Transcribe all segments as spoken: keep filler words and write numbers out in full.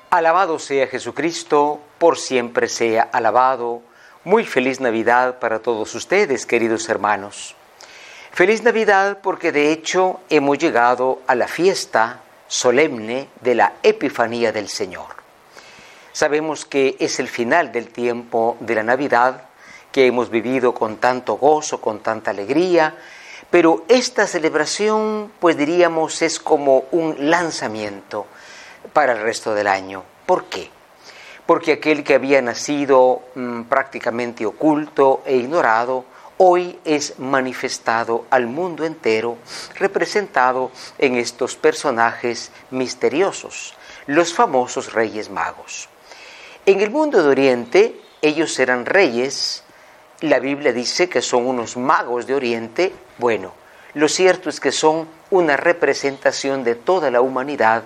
Alabado sea Jesucristo, por siempre sea alabado. Muy feliz Navidad para todos ustedes, queridos hermanos. Feliz Navidad porque de hecho hemos llegado a la fiesta solemne de la Epifanía del Señor. Sabemos que es el final del tiempo de la Navidad, que hemos vivido con tanto gozo, con tanta alegría, pero esta celebración, pues diríamos, es como un lanzamiento para el resto del año. ¿Por qué? Porque aquel que había nacido mmm, prácticamente oculto e ignorado, hoy es manifestado al mundo entero, representado en estos personajes misteriosos, los famosos Reyes Magos. En el mundo de Oriente, ellos eran reyes. La Biblia dice que son unos magos de Oriente. Bueno, lo cierto es que son una representación de toda la humanidad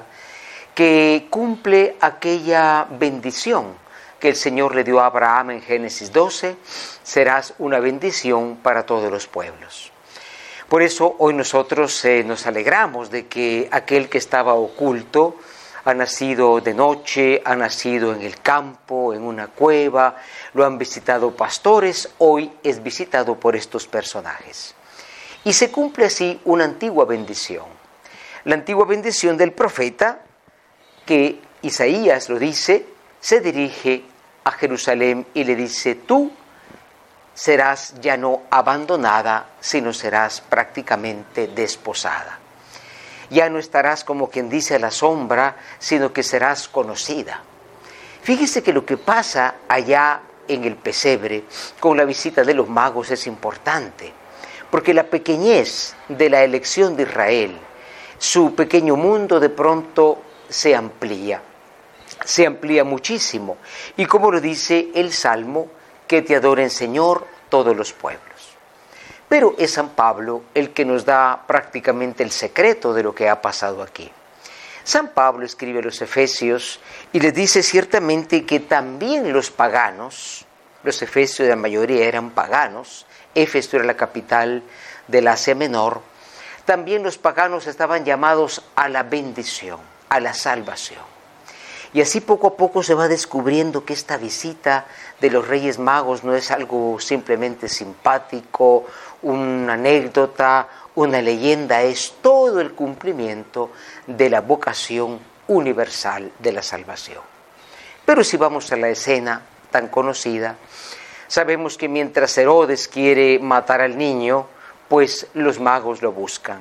que cumple aquella bendición que el Señor le dio a Abraham en Génesis doce, serás una bendición para todos los pueblos. Por eso hoy nosotros eh, nos alegramos de que aquel que estaba oculto ha nacido de noche, ha nacido en el campo, en una cueva, lo han visitado pastores, hoy es visitado por estos personajes. Y se cumple así una antigua bendición, la antigua bendición del profeta, que Isaías lo dice, se dirige a Jerusalén y le dice: tú serás ya no abandonada, sino serás prácticamente desposada. Ya no estarás como quien dice a la sombra, sino que serás conocida. Fíjese que lo que pasa allá en el pesebre con la visita de los magos es importante, porque la pequeñez de la elección de Israel, su pequeño mundo de pronto se amplía, se amplía muchísimo. Y como lo dice el Salmo, que te adoren, Señor, todos los pueblos. Pero es San Pablo el que nos da prácticamente el secreto de lo que ha pasado aquí. San Pablo escribe a los Efesios y les dice ciertamente que también los paganos, los efesios de la mayoría eran paganos, Éfeso era la capital del Asia Menor, también los paganos estaban llamados a la bendición, a la salvación. Y así poco a poco se va descubriendo que esta visita de los Reyes Magos no es algo simplemente simpático, una anécdota, una leyenda, es todo el cumplimiento de la vocación universal de la salvación. Pero si vamos a la escena tan conocida, sabemos que mientras Herodes quiere matar al niño, pues los magos lo buscan.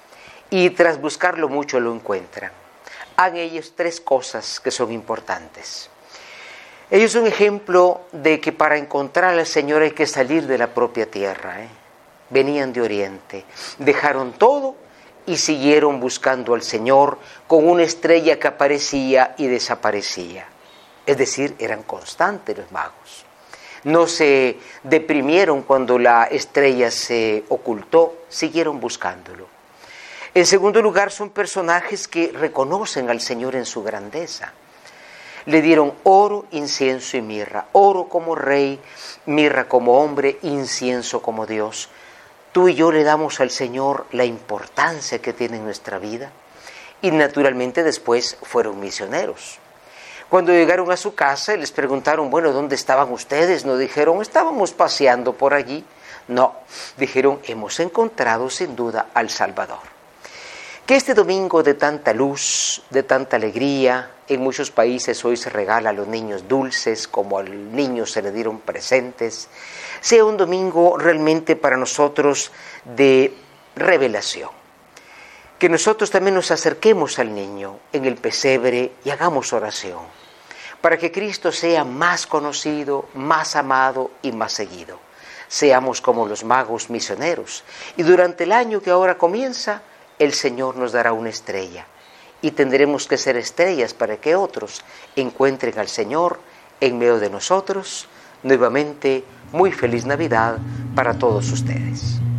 Y tras buscarlo mucho lo encuentran. Han ellos tres cosas que son importantes. Ellos son ejemplo de que para encontrar al Señor hay que salir de la propia tierra. ¿eh? Venían de Oriente, dejaron todo y siguieron buscando al Señor con una estrella que aparecía y desaparecía. Es decir, eran constantes los magos. No se deprimieron cuando la estrella se ocultó, siguieron buscándolo. En segundo lugar, son personajes que reconocen al Señor en su grandeza. Le dieron oro, incienso y mirra. Oro como rey, mirra como hombre, incienso como Dios. Tú y yo le damos al Señor la importancia que tiene en nuestra vida. Y naturalmente después fueron misioneros. Cuando llegaron a su casa y les preguntaron, bueno, ¿dónde estaban ustedes? No dijeron, estábamos paseando por allí. No, dijeron, hemos encontrado sin duda al Salvador. Que este domingo de tanta luz, de tanta alegría, en muchos países hoy se regala a los niños dulces, como al niño se le dieron presentes, sea un domingo realmente para nosotros de revelación. Que nosotros también nos acerquemos al niño en el pesebre y hagamos oración, para que Cristo sea más conocido, más amado y más seguido. Seamos como los magos misioneros, y durante el año que ahora comienza, el Señor nos dará una estrella y tendremos que ser estrellas para que otros encuentren al Señor en medio de nosotros. Nuevamente, muy feliz Navidad para todos ustedes.